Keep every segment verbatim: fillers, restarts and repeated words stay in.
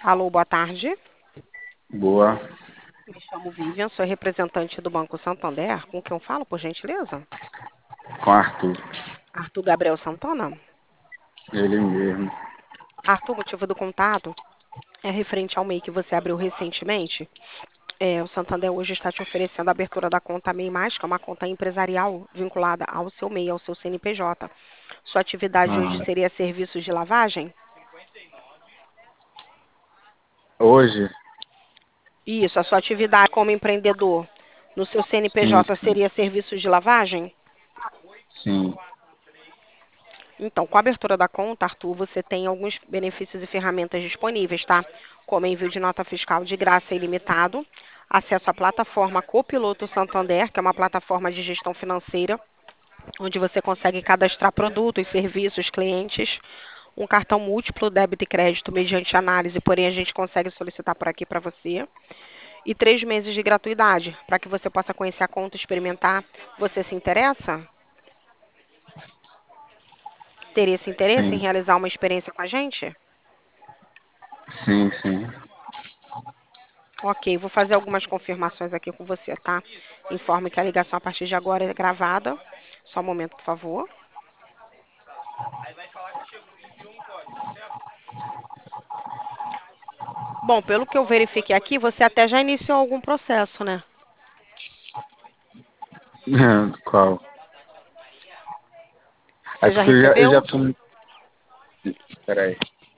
Alô, boa tarde. Boa, Me chamo Vivian, sou representante do Banco Santander. Com quem eu falo, por gentileza? com Arthur. Arthur Gabriel Santana? Ele mesmo. Arthur, o motivo do contato é referente ao M E I que você abriu recentemente. É, o Santander hoje está te oferecendo a abertura da conta M E I Mais, que é uma conta empresarial vinculada ao seu M E I, ao seu C N P J. Sua atividade hoje Aham. seria serviços de lavagem? Hoje, Isso, a sua atividade como empreendedor no seu sim, C N P J sim, seria serviços de lavagem? sim, Então, com a abertura da conta, Arthur, você tem alguns benefícios e ferramentas disponíveis, tá? Como envio de nota fiscal de graça ilimitado, acesso à plataforma Copiloto Santander, que é uma plataforma de gestão financeira, onde você consegue cadastrar produtos, serviços, clientes, um cartão múltiplo débito e crédito mediante análise, porém a gente consegue solicitar por aqui para você, e três meses de gratuidade, para que você possa conhecer a conta, experimentar. Você se interessa? Teria esse interesse em sim, realizar uma experiência com a gente? sim, sim. Ok, vou fazer algumas confirmações aqui com você, tá? Informe que a ligação a partir de agora é gravada. Só um momento, por favor. Bom, pelo que eu verifiquei aqui, você até já iniciou algum processo, né? Qual? É Você já porque eu já, eu já recebeu? fui. Peraí.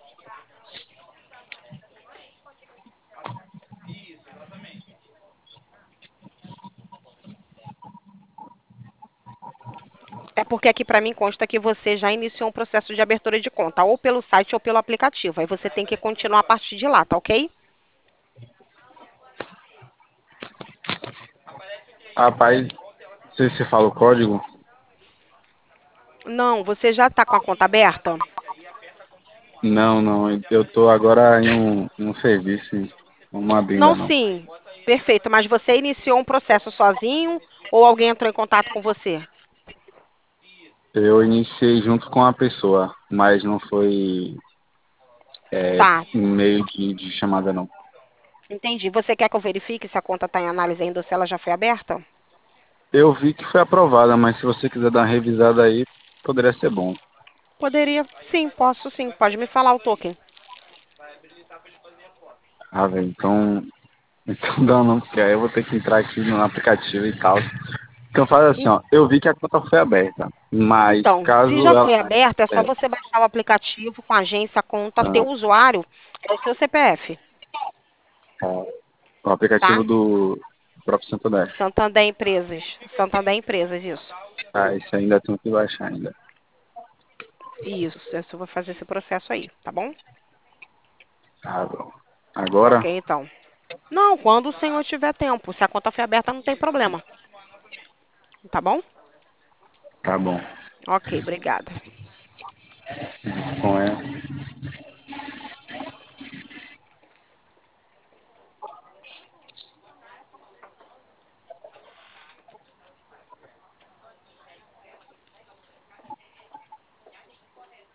É porque aqui para mim consta que você já iniciou um processo de abertura de conta, ou pelo site ou pelo aplicativo. Aí você tem que continuar a partir de lá, tá ok? Rapaz, não sei se você fala o código. Não, você já está com a conta aberta? Não, não. Eu tô agora em um, em um serviço. Não abri Não, ainda não. sim. Perfeito, mas você iniciou um processo sozinho ou alguém entrou em contato com você? Eu iniciei junto com a pessoa, mas não foi Tá, em meio de, de chamada, não. entendi. Você quer que eu verifique se a conta está em análise ainda ou se ela já foi aberta? Eu vi que foi aprovada, mas se você quiser dar uma revisada aí, poderia ser bom. Poderia. Sim, posso sim. Pode me falar o token. Ah, velho, então, então dá não, porque aí eu vou ter que entrar aqui no aplicativo e tal. Então faz assim, En- ó, eu vi que a conta foi aberta, mas Então, se caso já ela, foi aberta, é só é, você baixar o aplicativo com a agência, a conta, teu ah, usuário é o seu C P F, ah, o aplicativo tá? do próprio Santander. Santander Empresas. Santander Empresas, isso. Ah, esse ainda tem que baixar ainda. Isso, eu vou fazer esse processo aí, tá bom? Ah, bom. Agora, Ok, então. Não, quando o senhor tiver tempo. Se a conta foi aberta, não tem problema, tá bom? tá bom. Ok, obrigada. Bom, é.